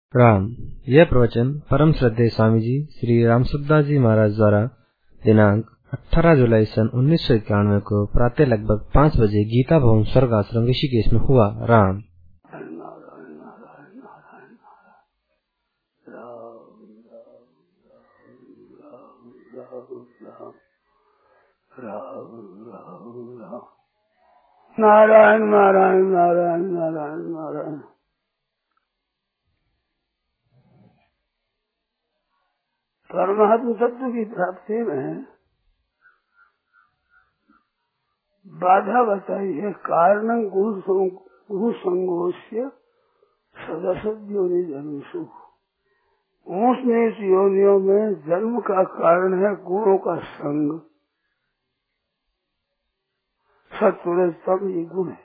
राम। यह प्रवचन परम श्रद्धेय स्वामी जी श्री रामसुखदास जी महाराज द्वारा दिनांक 18 जुलाई सन 1991 को प्रातः लगभग 5 बजे गीता भवन स्वर्ग आश्रम ऋषिकेश में हुआ। राम। नारायण नारायण नारायण नारायण नारायण। परमात्म तत्व की प्राप्ति में बाधा बताइए। कारण गुरु संगोष्य सदसद योनि जन्मसु। ऊंच नीच योनियों में जन्म का कारण है गुणों का संग। सत्वरजतम ये गुण है,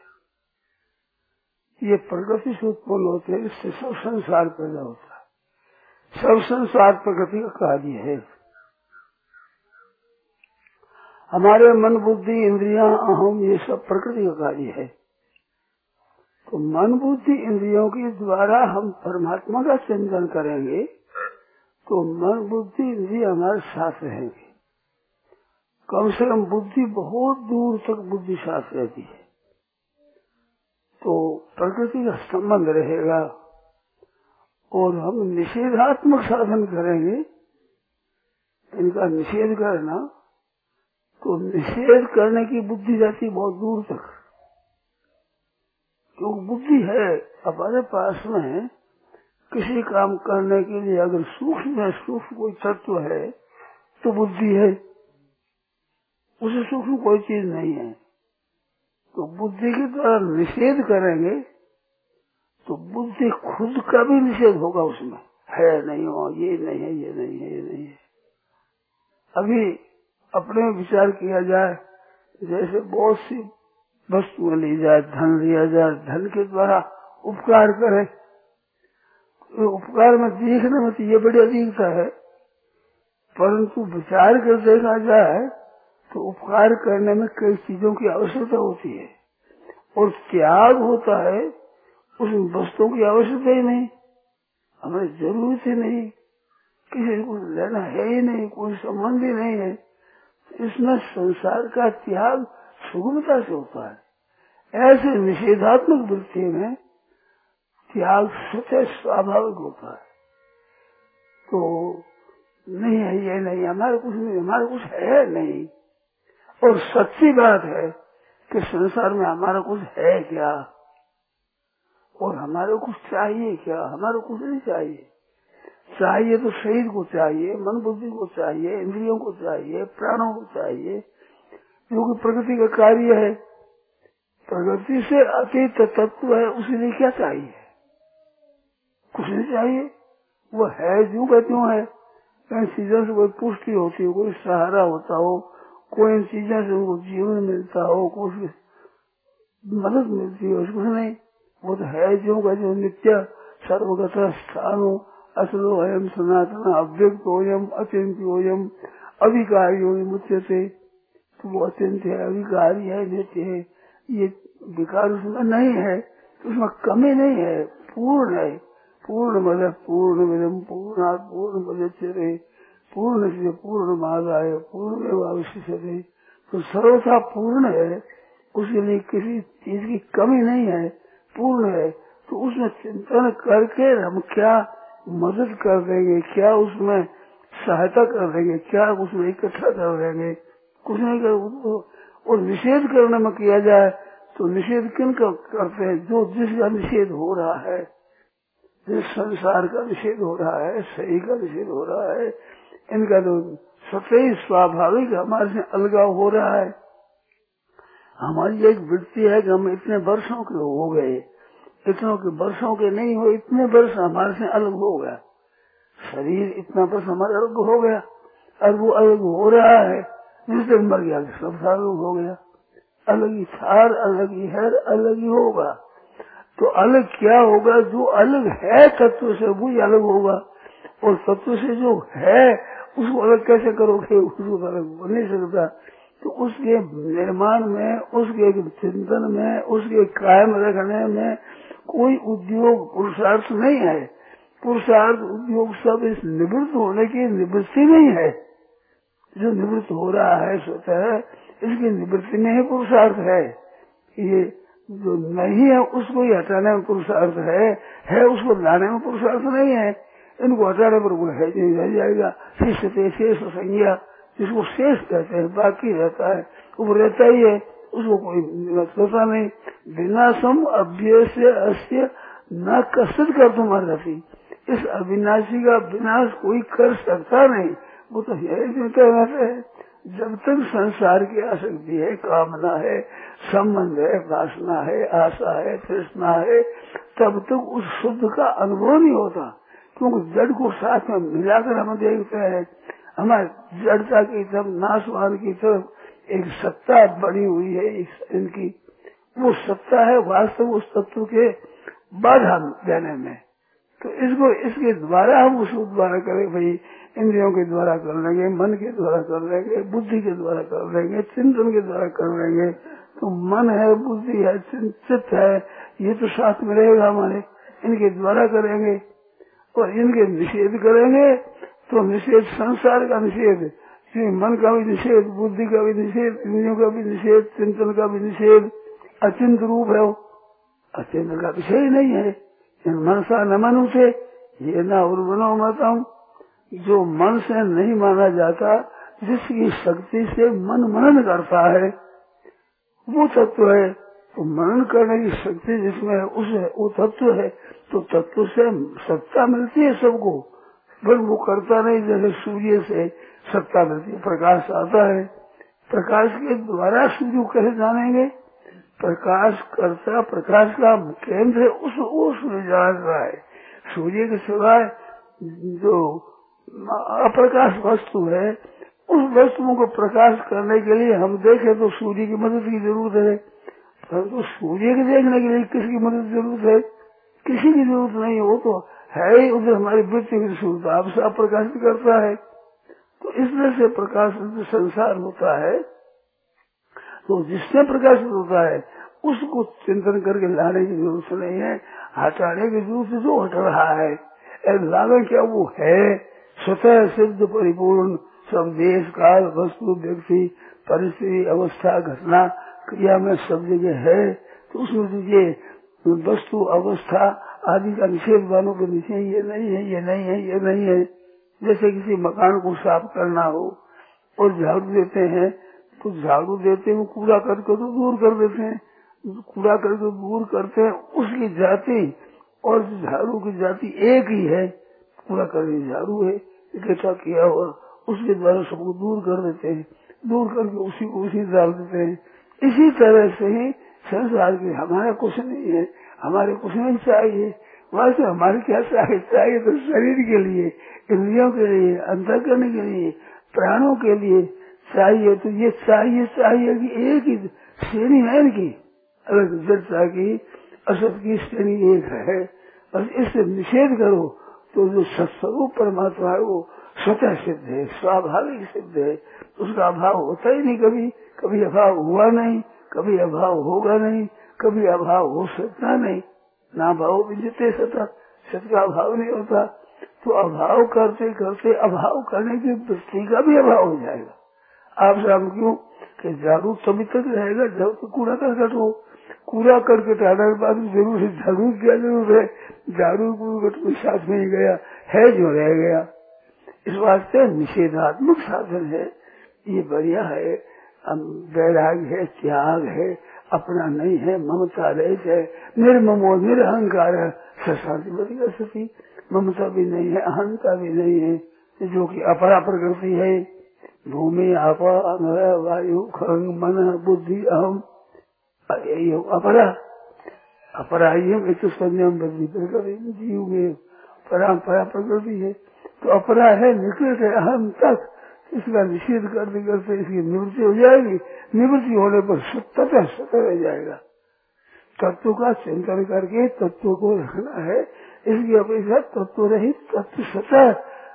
ये प्रकृति से उत्पन्न होते हैं, इससे सब संसार पैदा होता है। सब संसार प्रकृति का कार्य है। हमारे मन बुद्धि इंद्रियां अहम ये सब प्रकृति का कार्य है। तो मन बुद्धि इंद्रियों के द्वारा हम परमात्मा का चिंतन करेंगे तो मन बुद्धि इंद्रिय हमारे साथ रहेंगे। कम से कम बुद्धि बहुत दूर तक बुद्धि साथ रहती है तो प्रकृति का संबंध रहेगा। और हम निषेधात्मक साधन करेंगे, इनका निषेध करना, तो निषेध करने की बुद्धि जाती बहुत दूर तक। क्योंकि बुद्धि है हमारे पास में, किसी काम करने के लिए अगर सूक्ष्म कोई तत्व है तो बुद्धि है, उसे सूक्ष्म कोई चीज नहीं है। तो बुद्धि के द्वारा निषेध करेंगे तो बुद्धि खुद का भी निषेध होगा, उसमें है नहीं हो, ये नहीं है, ये नहीं है, ये नहीं है। अभी अपने विचार किया जाए, जैसे बहुत सी वस्तुएं ली जाए, धन लिया जाए, धन के द्वारा उपकार करें, उपकार में देखने में तो ये बड़ी अधिकता है, परंतु विचार कर देखा जाए तो उपकार करने में कई चीजों की आवश्यकता होती है और त्याग होता है, उस वस्तुओं की आवश्यकता ही नहीं, हमें जरूरत ही नहीं, किसी को लेना है ही नहीं, कोई संबंध ही नहीं है। इसमें संसार का त्याग सुगमता से होता है। ऐसे निषेधात्मक वृत्ति में त्याग स्वतः स्वाभाविक होता है। तो नहीं है, ये नहीं, हमारे कुछ नहीं, हमारे कुछ है नहीं। और सच्ची बात है कि संसार में हमारा कुछ है क्या और हमारे कुछ चाहिए क्या? हमारे कुछ नहीं चाहिए। चाहिए तो शरीर को चाहिए, मन बुद्धि को चाहिए, इंद्रियों को चाहिए, प्राणों को चाहिए, जो कि प्रकृति का कार्य है। प्रकृति से अतीत तत्व है, उसी लिए क्या चाहिए? कुछ नहीं चाहिए। वो है जो का त्यों है। कई चीजों से कोई पुष्टि होती हो, कोई सहारा होता हो, कोई चीजों से उनको जीवन मिलता हो, कुछ मदद मिलती हो, कुछ नहीं। वो तो है जो का जो नित्य सर्वगत स्थानो असलो अयम सनातन अव्यक्तोयम अचिंत्योयम अविकार्योयम उच्यते। तो वो अचिंत्य है, अविकारी है, नित्य है, ये विकार उसमें नहीं है, उसमें कमी नहीं है, पूर्ण है। पूर्ण पूर्णमिदं पूर्णात् पूर्णमुदच्यते पूर्णस्य पूर्णमादाय पूर्णमेवावशिष्यते। तो सर्वथा पूर्ण है, उसके लिए किसी चीज की कमी नहीं है, पूर्ण है। तो उसमें चिंतन करके हम क्या मदद कर देंगे, क्या उसमें सहायता कर देंगे, क्या उसमें इकट्ठा कर देंगे? कुछ नहीं कर। और निषेध करने में किया जाए तो निषेध किन का करते हैं? जो जिसका निषेध हो रहा है, जिस संसार का निषेध हो रहा है, सही का निषेध हो रहा है, इनका तो स्वतः स्वाभाविक हमारे से अलगाव हो रहा है। हमारी एक वृत्ति है कि हम इतने वर्षों के हो गए, इतनों के वर्षों के नहीं हो, इतने वर्ष हमारे से अलग हो गया, शरीर इतना वर्ष हमारा अलग हो गया, और वो अलग हो रहा है। जिस दिन मर गया सब साल हो गया, अलग ही था, अलग ही है, अलग ही होगा। तो अलग क्या होगा? जो अलग है तत्व से वही अलग होगा, और तत्व से जो है उसको अलग कैसे करोगे? उसको अलग हो नहीं सकता। तो उसके निर्माण में, उसके चिंतन में, उसके कायम रखने में कोई उद्योग पुरुषार्थ नहीं है। पुरुषार्थ उद्योग सब इस निवृत्त होने की निवृत्ति नहीं है। जो निवृत्त हो रहा है स्वतः, इसकी निवृत्ति में ही पुरुषार्थ है। ये जो नहीं है उसको ही हटाने में पुरुषार्थ है उसको लाने में पुरुषार्थ नहीं है। इनको हटाने पर वो है नहीं रह जाएगा। शेष संज्ञा, जिसको शेष कहते हैं, बाकी रहता है, वो रहता ही है, उसको कोई होता नहीं। विनाशम अभ्यस्य अस्य न कसरत कर तुम्हारा रफी, इस अविनाशी का विनाश कोई कर सकता नहीं। वो तो है। जब तक संसार की आसक्ति है, कामना है, संबंध है, वासना है, आशा है, तृष्णा है, तब तक उस शुद्ध का अनुभव नहीं होता। क्योंकि जड़ को साथ में मिलाकर हम देखते हैं। हमारी जड़ता की तरफ, नाशवान की तरफ एक सत्ता बनी हुई है इनकी, वो सत्ता है वास्तव उस तत्व के बाधा देने में। तो इसको इसके द्वारा हम उसको द्वारा करें भाई, इंद्रियों के द्वारा कर लेंगे, मन के द्वारा कर लेंगे, बुद्धि के द्वारा कर लेंगे, चिंतन के द्वारा कर लेंगे। तो मन है, बुद्धि है, चित्त है, ये तो साथ में रहेगा हमारे। इनके द्वारा करेंगे और इनके निषेध करेंगे तो निषेध संसार का निषेध, मन का भी निषेध, बुद्धि का भी निषेध, इंद्रियों का भी निषेध, चिंतन का भी निषेध। अचिंत रूप है, अचिंत का विषय ही नहीं है। मनसा न मनु से ये ना उर्वनो मतम, जो मन से नहीं माना जाता, जिसकी शक्ति से मन मनन करता है, वो तत्व है। तो मनन करने की शक्ति जिसमें है उसे वो तत्व है। तो तत्व से सत्ता मिलती है सबको, पर वो करता नहीं। जैसे सूर्य से सत्ता मिलती है, प्रकाश आता है, प्रकाश के द्वारा सूर्य कैसे जानेंगे? प्रकाश करता, प्रकाश का केंद्र उसमें जान रहा है। सूर्य के सिवाय जो अप्रकाश वस्तु है, उस वस्तुओं को प्रकाश करने के लिए हम देखें तो सूर्य की मदद की जरूरत है। परंतु सूर्य के देखने के लिए किसकी मदद की जरूरत है? किसी की जरूरत नहीं है। वो तो है ही उधर हमारी वृत्ति की सूरत आप सब प्रकाशित करता है। तो इस तरह से प्रकाश संसार होता है। तो जिससे प्रकाशित होता है उसको चिंतन करके लाने की जरूरत नहीं है, हटाने की जरूरत। जो हट रहा है लाना क्या, वो है स्वतः सिद्ध परिपूर्ण, सब देश काल वस्तु व्यक्ति परिस्थिति अवस्था घटना क्रिया में सब जगह है। तो उसमें जो ये वस्तु अवस्था आदि का निषेध वालों के नीचे ये नहीं है, ये नहीं है, ये नहीं है। जैसे किसी मकान को साफ करना हो और झाड़ू देते हैं, तो झाड़ू देते हैं कूड़ा करके तो दूर कर देते हैं, कूड़ा करके दूर करते हैं, उसकी जाति और झाड़ू की जाति एक ही है। कूड़ा करके झाड़ू है इकट्ठा किया हुआ, उसके द्वारा सबको दूर कर देते हैं, दूर करके उसी को उसी डाल देते हैं। इसी तरह से ही संसार के हमारा कुछ नहीं है, हमारे कुछ नहीं चाहिए। वैसे हमारे क्या चाहिए तो शरीर के लिए, इंद्रियों के लिए, अंतःकरण के लिए, प्राणों के लिए चाहिए। तो ये चाहिए कि एक ही श्रेणी है इनकी, अलग जड़ता की असत की श्रेणी एक है। और इससे निषेध करो तो जो सत्स्वरूप परमात्मा है वो स्वतः सिद्ध है, स्वाभाविक सिद्ध है। उसका अभाव होता ही नहीं, कभी अभाव हुआ नहीं, कभी अभाव होगा नहीं, कभी अभाव हो सकता नहीं। ना भाव विजते सता, सत का अभाव नहीं होता। तो अभाव करते करते अभाव करने की वृत्ति का भी अभाव हो जाएगा। आप सब क्यों कि झाड़ू तभी तक रहेगा जब तक कूड़ा करकट हो। कूड़ा करकट आने के बाद जरूर है झाड़ू क्या जरूर है, झाड़ू कूड़कट कोई साथ में ही गया है जो रह गया। इस वास्ते निषेधात्मक साधन है, ये बढ़िया है। वैराग्य है, त्याग है, अपना नहीं है, ममता रहित है, निर्ममो निरहंकार है, शांति बढ़िया सती। ममता भी नहीं है, अहंता भी नहीं है, जो कि अपरा प्रकृति है। भूमि आपा वायु खंग मन बुद्धि अहम, यही अपरा अपराह्यम एक संयम जीव में परंपरा प्रकृति है। तो अपरा है, निकट है, अहम तक। इसका निषेध करते करते इसकी निवृत्ति हो जाएगी। निवृत्ति होने पर सत्य रह जाएगा। तत्व का चिंतन करके तत्व को रखना है। इसकी अपेक्षा तत्व रहित, तत्व सतह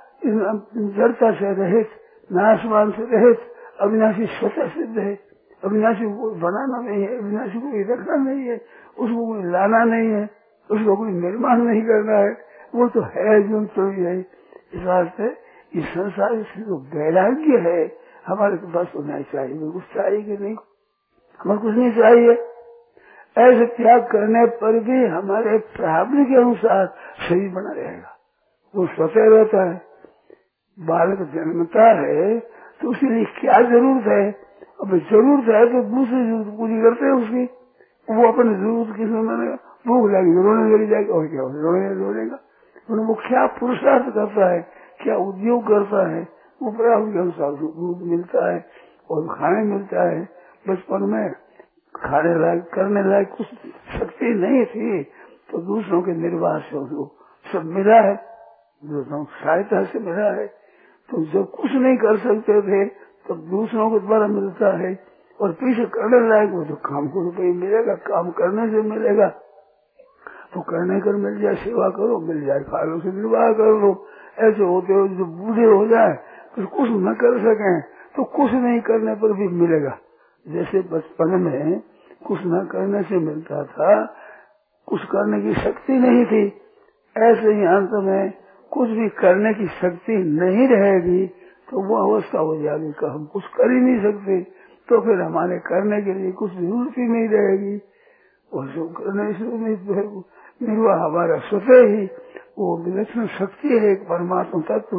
जड़ता से रहित, नाशवान से रहित, अविनाशी स्वतः सिद्ध है। अविनाशी को कोई बनाना नहीं है, अविनाशी को कोई रखना नहीं है, उसको कोई लाना नहीं है, उसको कोई निर्माण नहीं करना है। वो तो है जो तो है। इस वास्ते इस संसार से जो वैराग्य है हमारे पास होना चाहिए। कुछ चाहिए कि नहीं, हमें कुछ नहीं चाहिए। ऐसे त्याग करने पर भी हमारे प्रारब्ध के अनुसार शरीर बना रहेगा, वो स्वतः रहता है। बालक जन्मता है तो उसके लिए क्या जरूरत है? अब जरूरत है तो दूसरी जरूरत पूरी करते हैं उसकी। वो अपनी जरूरत किस में मानेगा? भूख लगी रोने लगी जाएगी, और क्या रोनेगा? वो क्या पुरुषार्थ करता है, क्या उद्योग करता है, वो प्रारब्ध के अनुसार दूध मिलता है और खाने मिलता है। बचपन में खाने लायक करने लायक कुछ शक्ति नहीं थी तो दूसरों के निर्वाह से उसको सब मिला है, दूसरों की सहायता से मिला है। तो जब कुछ नहीं कर सकते थे तब दूसरों के द्वारा मिलता है, और पीछे करने लायक वो तो काम को रुपये मिलेगा, काम करने से मिलेगा। तो करने कर मिल जाए, सेवा करो, मिल जाए, खा लो, से निर्वाह कर लो। ऐसे होते हो जो बूढ़े हो जाए तो कुछ न कर सके तो कुछ नहीं करने पर भी मिलेगा। जैसे बचपन में कुछ न करने से मिलता था, कुछ करने की शक्ति नहीं थी, ऐसे ही अंत में कुछ भी करने की शक्ति नहीं रहेगी तो वो अवस्था हो जाएगी कि हम कुछ कर ही नहीं सकते। तो फिर हमारे करने के लिए कुछ जरूरत ही नहीं रहेगी, और जो करने से निर्वाह हमारा स्वतः ही वो विलक्षण शक्ति है, एक परमात्मा तत्व,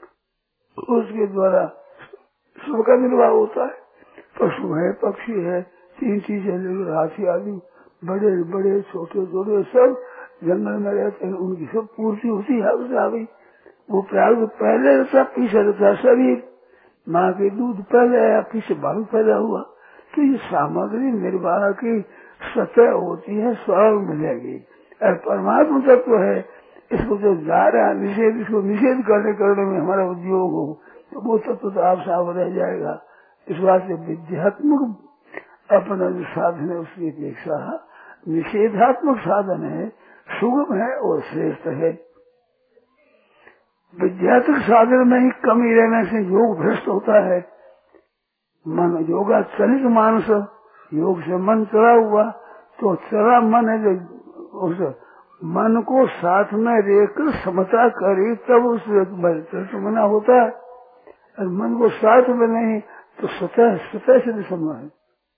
उसके द्वारा सबका निर्वाह होता है। पशु है, पक्षी है, 3 चीजें लेकर हाथी आदि बड़े बड़े छोटे छोटे सब जंगल में रहते हैं, उनकी सब पूर्ति होती है। अभी वो प्रारूप पहले रहता, पीछे रहता शरीर। माँ के दूध पहले आया, पीछे बालू पैदा हुआ। तो ये सामग्री निर्वाह की सतह होती है, स्वयं मिलेगी। और परमात्मा तत्व है, इसको जो जा रहा है निषेध, इसको निषेध करने में हमारा उद्योग हो तो वो तत्व तो आप साफ रह जाएगा। इस बात से विद्यात्मक अपना जो साधन है उसकी अपेक्षा निषेधात्मक साधन है, सुगम है और श्रेष्ठ है। विद्यात्मक साधन में ही कमी रहने से योग भ्रष्ट होता है। मन योगा चलित मानस, योग से मन चला हुआ तो चला मन है जो उस मन को साथ में रहकर समता करे तब उस मना होता है। और मन को साथ में नहीं तो स्वतः से भी संभव है।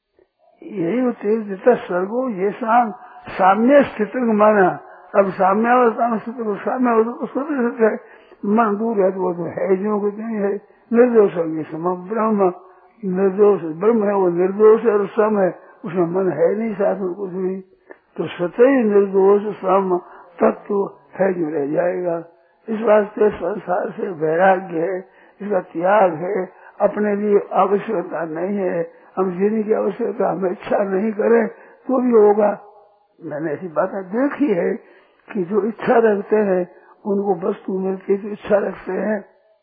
यही तेज देता स्वर्गो ये साम्य स्थित माना। अब साम्यावस्था में स्थित साम्यावस्था है, मन दूर है तो वो तो है जो कुछ नहीं है। निर्दोष है सम ब्रह्म, निर्दोष ब्रह्म है, वो निर्दोष और सम है, उसमें मन है नहीं, साथ में कुछ नहीं। तो स्वतः ही निर्दोष सम तत्व है जो रह जाएगा। इस वास्ते संसार से वैराग्य है, इसका त्याग है, अपने लिए आवश्यकता नहीं है। हम जीने की आवश्यकता हमें इच्छा नहीं करें तो भी होगा। मैंने ऐसी बातें देखी है कि जो इच्छा रखते हैं उनको वस्तु मिलती है तो इच्छा रखते हैं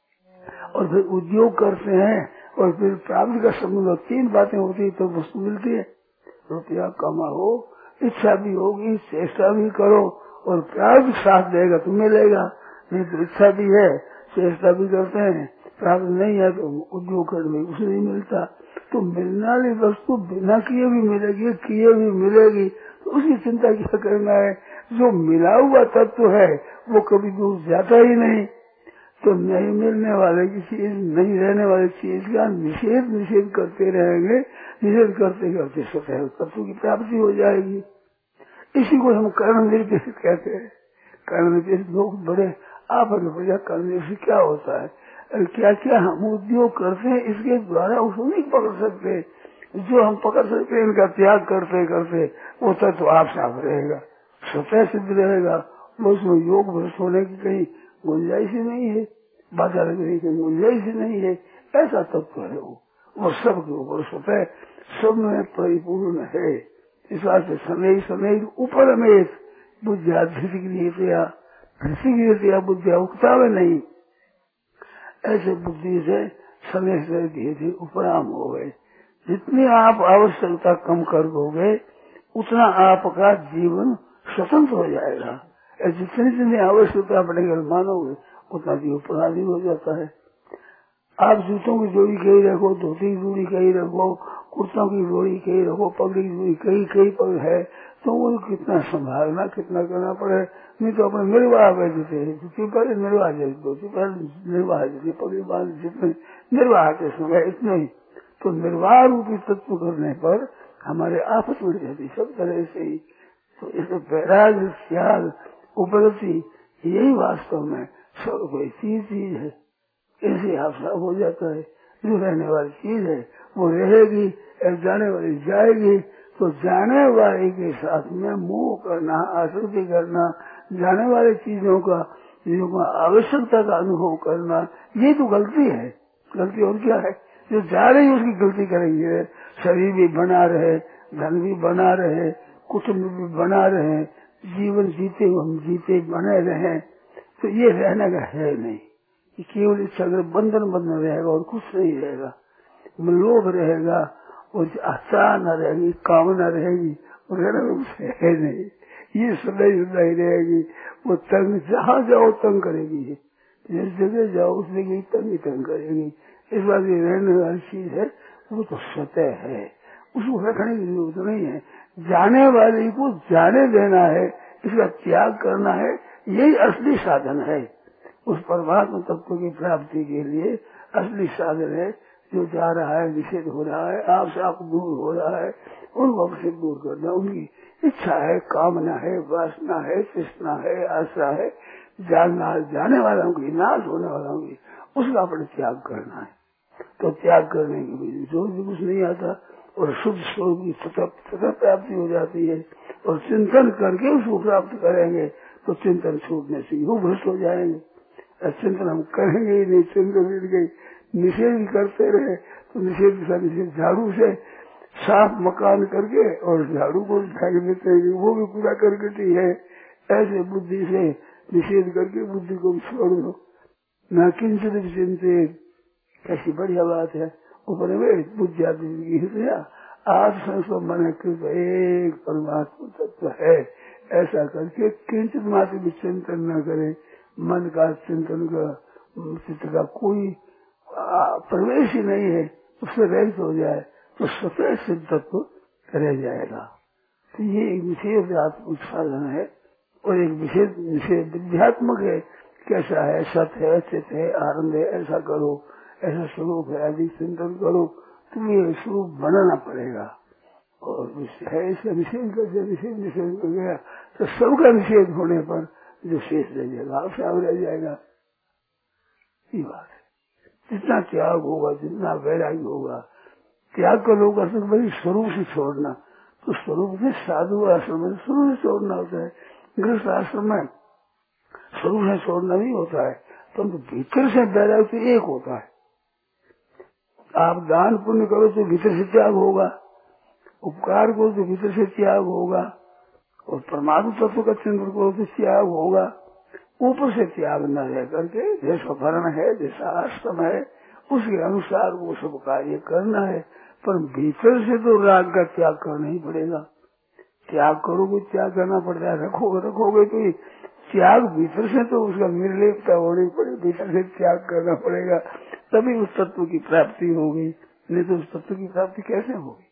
और फिर उद्योग करते हैं और फिर प्राप्ति का संबंध, 3 बातें होती है तो वस्तु मिलती है। रुपया कमाओ, इच्छा भी होगी, चेष्टा भी करो और प्राप्त साथ देगा तो मिलेगा। नहीं तो इच्छा भी है, चेष्टा भी करते हैं, प्राप्त नहीं है तो उद्योग करने कुछ नहीं मिलता। तो मिलने वाली वस्तु बिना किए भी मिलेगी, किए भी मिलेगी, तो उसकी चिंता क्या करना है। जो मिला हुआ तत्व है वो कभी दूर जाता ही नहीं। तो नहीं मिलने वाले की चीज, नहीं रहने वाली चीज का निषेध करते रहेंगे, निषेध करते करते स्वतः तत्व की प्राप्ति हो जाएगी। इसी को हम कर्म निर्देश कहते हैं। कर्म निर्देश लोग बड़े आप कर्म निर्देश क्या होता है, क्या क्या हम उद्योग करते हैं इसके द्वारा उसको नहीं पकड़ सकते। जो हम पकड़ सकते हैं इनका त्याग करते करते वो तत्व आप साफ रहेगा, स्वतः सिद्ध रहेगा। उसमें योग भ्रष्ट होने की कहीं गुंजाइश ही नहीं है, बाधा लगने की गुंजाइश ही नहीं है। ऐसा तत्व है वो सब के ऊपर स्वतः सब में परिपूर्ण है। इस बात से सनई ऊपर में बुद्धिया बुद्धिया उगता में नहीं। ऐसे बुद्धि से समय से धीरे धीरे उपराम हो गए। जितनी आप आवश्यकता कम कर दोगे उतना आपका जीवन स्वतंत्र हो जाएगा। जितनी आवश्यकता अपने घर मानोगे उतना जीवन प्रणाली हो जाता है। आप जूतों की जोड़ी कहीं रखो, धोती की जोड़ी कहीं रखो, कुर्तों की जोड़ी कहीं रखो, पगड़ी की जोड़ी कहीं पर है तो वो कितना संभालना, कितना करना पड़े। नहीं तो अपने निर्वाह बैठते हैं, पहले निर्वाह जैसे पहले निर्वाह जैसे पगड़ी बांध जितने निर्वाह के समय इतने ही। तो निर्वाह रूपी तत्व करने पर हमारे आपस में रहती सब तरह से ही। तो इसे वैराग्य, त्याग, उपलब्धि यही वास्तव में सब कोई चीज है। ऐसे हादसा हो जाता है। जो रहने वाली चीज है वो रहेगी, जाने वाली जाएगी। तो जाने वाले के साथ में मोह करना, आसक्ति करना, जाने वाली चीजों का आवश्यकता का अनुभव करना, ये तो गलती है। गलती और क्या है? जो जा रही है उसकी गलती करेंगे। शरीर भी बना रहे, धन भी बना रहे, कुटुम्ब भी बना रहे, जीवन जीते हम जीते बने रहे, तो ये रहने का है नहीं। ये केवल इच्छा बंधन बंधन रहेगा और कुछ नहीं रहेगा। लोभ रहेगा और आशा न रहेगी, कामना रहेगी और रहने में कुछ है नहीं। ये सदैव नहीं रहेगी। वो तंग जहाँ जाओ तंग करेगी, जिस जगह जाओ उस जगह तंग ही तंग करेगी। इस बात ये रहने वाली चीज है, वो तो स्वतः है, उसको रखने की जरूरत नहीं है। जाने वाले को जाने देना है, इसका त्याग करना है, यही असली साधन है। उस परमात्मा तत्व की प्राप्ति के लिए असली साधन है। जो जा रहा है, निषेध हो रहा है, आपसे आप दूर हो रहा है, उनको आपसे दूर करना। उनकी इच्छा है, कामना है, वासना है, तृष्णा है, आशा है, जानना जाने वालों की, नाश होने वालों की, उसका अपने त्याग करना है। तो त्याग करने के लिए जो भी कुछ नहीं आता और शुद्ध स्वरूप की सतत प्राप्ति हो जाती है। और चिंतन करके उसको प्राप्त करेंगे तो चिंतन छूटने से वो भ्रष्ट हो जाएंगे। चिंतन हम करेंगे ही नहीं, चिंतन मिल गई, निषेध करते रहे तो निषेध झाड़ू से साफ मकान करके और झाड़ू को फेंक देते हैं, वो भी पूरा करके है। ऐसे बुद्धि से निषेध करके बुद्धि को छोड़ दो। न किंचित चिंतित, कैसी बढ़िया बात है। ऊपर बुद्धि आज संस्कृत मन कृत एक परमात्मा तत्व है, ऐसा करके किंचित मात्र भी चिंतन न करे। मन का चिंतन का चित्त का कोई प्रवेश ही नहीं है, उससे रहित हो जाए तो स्वतः सिद्ध तत्व रह जाएगा। तो ये एक विशेष आत्मिक साधन है और एक विशेष विशेष विद्यात्मक है। कैसा है? सत्य है, चित्त है, आनंद है, ऐसा करो, ऐसा स्वरूप है, अधिक चिंतन करो, तुम्हें ये स्वरूप बनाना पड़ेगा। और है इसका निषेध कर निषेध कर गया तो सबका निषेध होने पर जो शेष रह जाएगा, आपसे आप रह जाएगा। ये बात है। जितना त्याग होगा, जितना वैराग्य होगा, त्याग का लोग असर भाई स्वरूप से छोड़ना, तो स्वरूप से साधु आश्रम में स्वरूप से छोड़ना होता है। गृहस्थ आश्रम में स्वरूप से छोड़ना नहीं होता है, परंतु भीतर से वैराग्य तो एक होता है। आप दान पुण्य करो तो भीतर से त्याग होगा, उपकार करो तो भीतर से त्याग होगा, और परमात्मा तत्व का चिंतन करो तो त्याग होगा। ऊपर से त्याग न रह करके जैसा वर्ण है, जैसा आश्रम है, उसके अनुसार वो सब कार्य करना है। पर भीतर से तो राग का त्याग करना ही पड़ेगा। त्याग करोगे, त्याग करना पड़ता है। रखोगे तो त्याग भीतर से तो उसका निर्लेपता होनी पड़ेगी, भीतर से त्याग करना पड़ेगा, तभी उस तत्व की प्राप्ति होगी। नहीं तो उस तत्व की प्राप्ति कैसे होगी?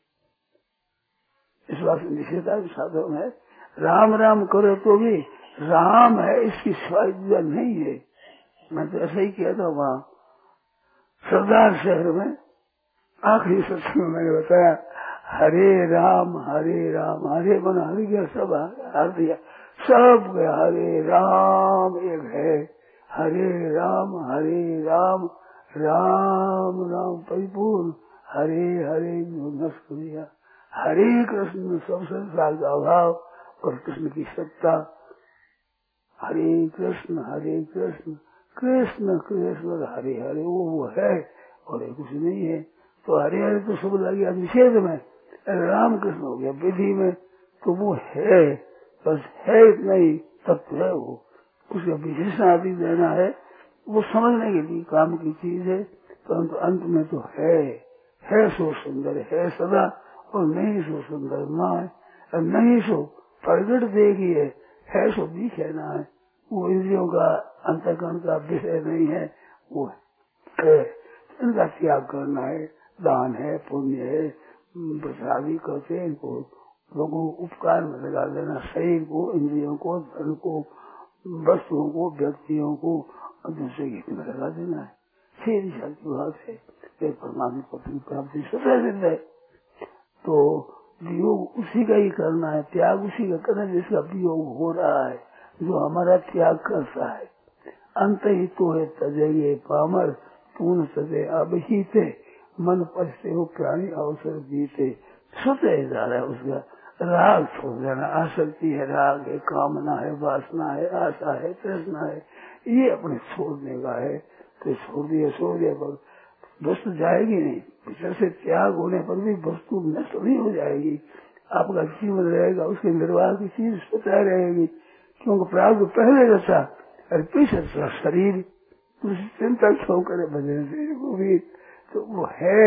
इस बात से निषेधा साधन है। राम राम करो तो भी राम है, इसकी स्वायत्ता नहीं है। मैं तो ऐसा ही किया था वहाँ सरदार शहर में। आखिरी सत्संग में मैंने बताया हरे राम हरे बना हरि गया, सब हर दिया, सब गया हरे राम एक है, हरे राम राम राम परिपूर्ण, हरे हरे नष्ट दिया। हरे कृष्ण सब संसार का अभाव और कृष्ण की सत्ता। हरे कृष्ण कृष्ण कृष्ण हरे हरे, वो है और कुछ नहीं है। तो हरे हरे तो सब लग गया निषेध में, राम कृष्ण हो गया विधि में, तो वो है, बस है इतना ही तत्व है। वो उसका विशेषण आदि देना है, वो समझने के लिए काम की चीज है। परंतु अंत में तो है सो सुंदर है सदा, और नहीं सो सुंदर ना है, और नहीं सो प्रगट देखिए, है सो दिखे ना है। वो इंद्रियों का अंतःकरण का विषय नहीं है, वो है। इनका त्याग करना है, दान है, पुण्य है, प्रसादी करते हैं, इनको लोगों को उपकार में लगा देना, शरीर को, इंद्रियों को, धन को, वस्तुओं को, व्यक्तियों को दूसरे हित में लगा देना है। सीधी साधी बात है। फिर परमात्मा पद की प्राप्ति स्वतः सिद्ध है। तो वियोग उसी का ही करना है, त्याग उसी का करना है जिसका वियोग हो रहा है, जो हमारा त्याग करता है। अंत ही तो है तजे पामर पूर्ण सजे अभिहिते मन पछते हो प्राणी अवसर जीते। स्वतः जा रहा है उसका राग छोड़ देना। आसक्ति है, राग है, कामना है, वासना है, आशा है, तृष्णा है, ये अपने छोड़ने का है। तो छोड़ दिया पर वस्तु जाएगी नहीं। भीतर से त्याग होने पर भी वस्तु नष्ट नहीं हो जाएगी। आपका जीवन रहेगा, उसके निर्वाह की चीज स्वतः रहेगी, क्योंकि प्राप्त पहले जैसा और पीछे शरीर चिंता क्यों करे भजन शरीर को भी। तो वो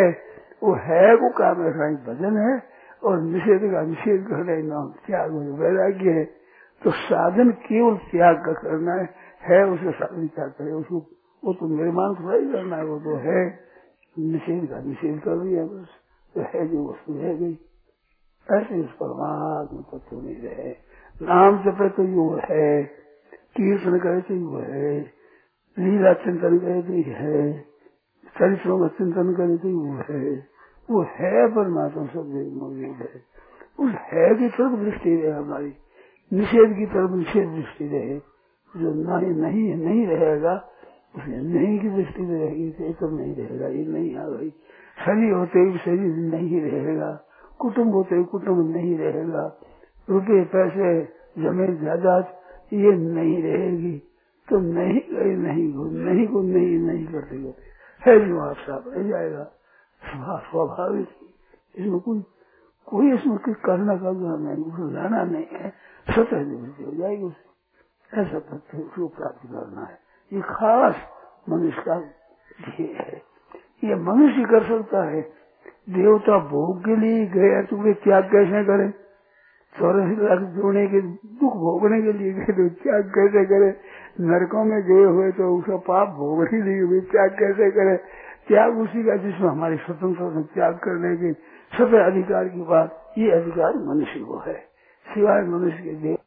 है को काम रखना भजन है, और निषेध का निषेध करना नाम त्याग वैराग्य है। तो साधन केवल त्याग का करना है उसका साधन क्या करे, उसको वो तो निर्माण थोड़ा ही करना है, वो तो है निषेध का निषेध कर दिया बस। तो है जो वस्तु रह गई। ऐसे इस परमात्मा तत्व नहीं रहे। नाम जपे तो यू है, कीर्तन करे तो यू है, लीला चिंतन करे तो यू है, चरित्रों का चिंतन करे तो यू है। वो है परमात्मा सब मौजूद है। उस है की तरफ दृष्टि रहे हमारी, निषेध की तरफ निषेध दृष्टि रहे। जो नहीं रहेगा उसमें नहीं की दृष्टि में रहेगी, तो नहीं रहेगा। ये नहीं आ गई। शरीर होते ही शरीर नहीं रहेगा, कुटुम्ब होते ही कुटुम्ब नहीं रहेगा, रुपये पैसे जमीन जायदाद ये नहीं रहेगी। तो नहीं गई, नहीं को नहीं करते है जो आप साफ रह जाएगा स्वाभाविक। इसमें कोई इसमें करना का नहीं, लाना नहीं है, स्वतः निवृत्ति हो जाएगी उससे। ऐसा तथ्य उसको प्राप्त करना है। ये खास मनुष्य का ध्येय है। ये मनुष्य कर सकता है। देवता भोग के लिए गए तो वे त्याग कैसे करें? 84 लाख जोड़ने के दुख भोगने के लिए गए तो त्याग कैसे करे? नरकों में गए हुए तो उसका पाप भोगने के लिए वे त्याग कैसे करे? त्याग उसी का जिसमें हमारी स्वतंत्रता त्याग करने के सभी अधिकार की बात। ये अधिकार मनुष्य को है, सिवाय मनुष्य के देव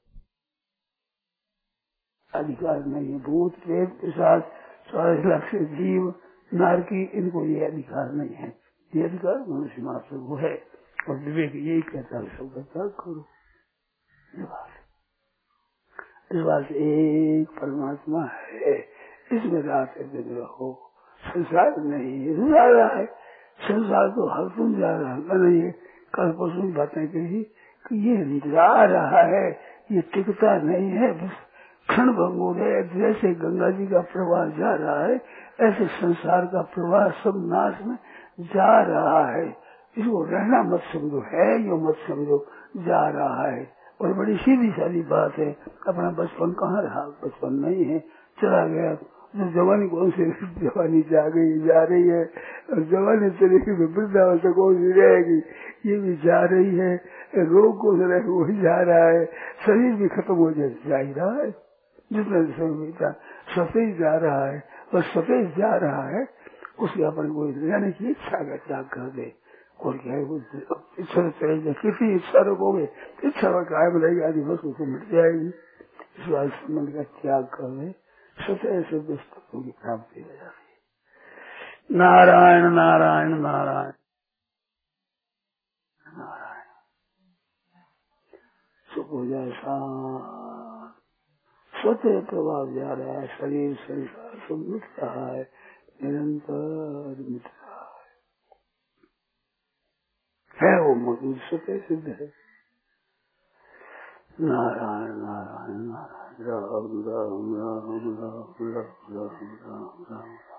अधिकार नहीं है। भूत प्रेत के साथ 84 लाख से जीव नारकी, इनको ये अधिकार नहीं है। ये अधिकार मनुष्य मात्र को है। और विवेक यही कहता है सबका त्याग करो। इस बात एक परमात्मा है, इसमें रात दिन रहो। संसार नहीं जा रहा है, संसार तो हर तुम जा रहा है नहीं। कल परसों बातें कही कि ये जा रहा है, ये टिकता नहीं है, बस क्षण भंगुर है। जैसे गंगा जी का प्रवाह जा रहा है, ऐसे संसार का प्रवाह सब नाश में जा रहा है। इसको रहना मत समझो, है यो मत समझो, जा रहा है। और बड़ी सीधी सादी बात है। अपना बचपन कहाँ रहा? बचपन नहीं है, चला गया। जो जवानी कौन सी जवानी जा रही है, और जवानी चली गई वृद्धावस्था कौन सी रहेगी, ये भी जा रही है। रोग को रहे वो ही जा रहा है, शरीर भी खत्म हो जा ही रहा है। जितना समय सफेद जा रहा है, और सफेद जा रहा है उसके अपन को रहने की इच्छा का त्याग कर दे। और क्या है, वो इच्छा चले जाए, किसी इच्छा रखोगे इच्छा में कायम रहेगी, आदि बस उसको मिट जाएगी। इस बात संबंध का त्याग कर दे, स्वतः से दुष्टों की प्राप्ति हो जाती है। नारायण नारायण नारायण नारायण। सुख हो जाए, स्वतः प्रभाव जा रहा है। शरीर संसार सब मिट रहा है, निरंतर मिट रहा है वो मौजूद, स्वतः सिद्ध है। नारायण नारायण नारायण राम राम राम राम राम राम राम राम।